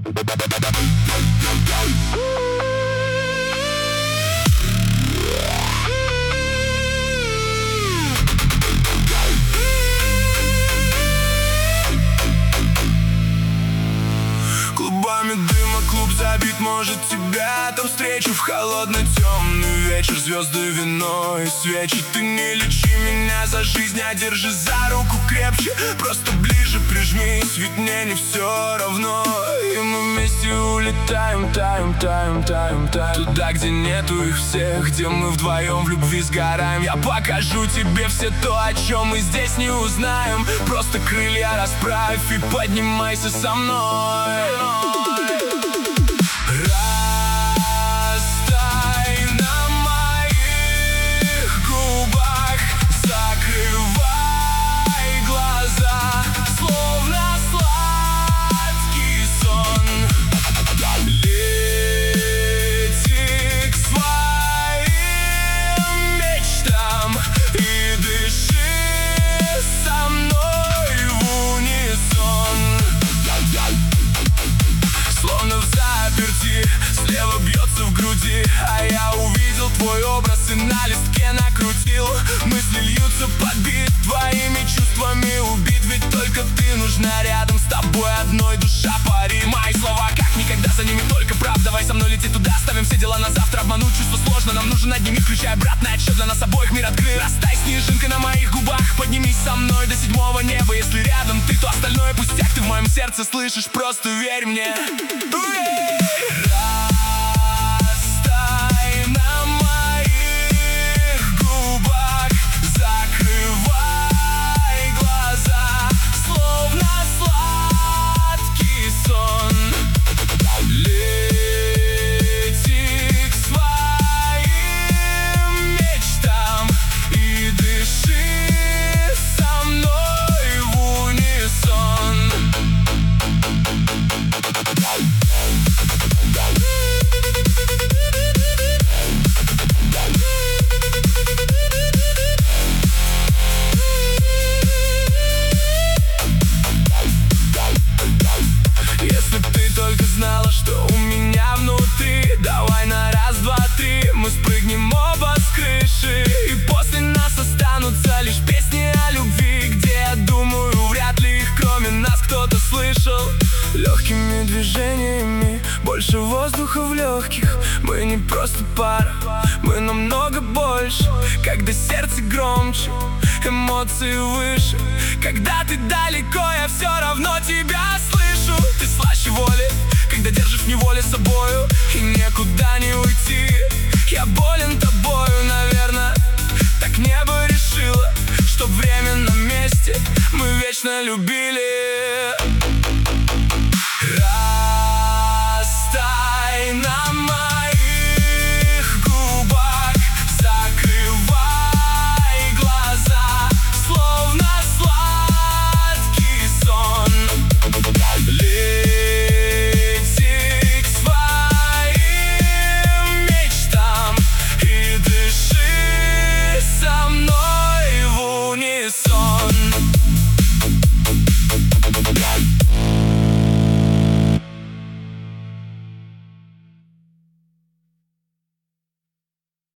Клубами дыма клуб забит, может тебя там встречу в холодный темный вечер. Звезды, вино и свечи. Ты не лечи меня за жизнь, а держи за руку крепче. Просто ближе прижмись, ведь мне не все равно. И мы вместе улетаем, таем. Туда, где нету их всех, где мы вдвоем в любви сгораем. Я покажу тебе все то, о чем мы здесь не узнаем. Просто крылья расправь и поднимайся со мной. Расттай на моих губах, закрывай глаза, словно сладкий сон. Лети к своим мечтам и дыши со мной в унисон. Словно в заперти, слева бьется в груди, а я увидел твой образ и на листке накрутил. Мысли льются под бит, твоими чувствами убит. Ведь только ты нужна рядом, с тобой одной душа парит. Мои слова как никогда, за ними только правда. Давай со мной лети туда, ставим все дела на завтра. Обмануть чувство сложно, нам нужен над ними, включай обратный отсчет. Для нас обоих мир открыт. Растай, снежинка на моих губах, поднимись со мной до седьмого неба. Если рядом ты, то остальное пустяк. Ты в моем сердце слышишь, просто верь мне. Растай на моих губах, закрывай глаза, словно сладкий сон. Лети к своим мечтам и дыши со мной в унисон. Если б ты только знала, что у меня внутри, давай на раз, два, три мы спрыгнем оба с крыши. И после нас останутся лишь песни о любви, где, я думаю, вряд ли их кроме нас кто-то слышал. Легкими движениями больше воздуха в легких. Мы не просто пара, мы намного больше. Когда сердце громче, эмоции выше. Когда ты далеко, я все равно тебя слышу. Ты слаще воли, когда держишь в неволе собою, и никуда не уйти. Я болен тобою, наверное, так небо решило, что в временном месте мы вечно любили.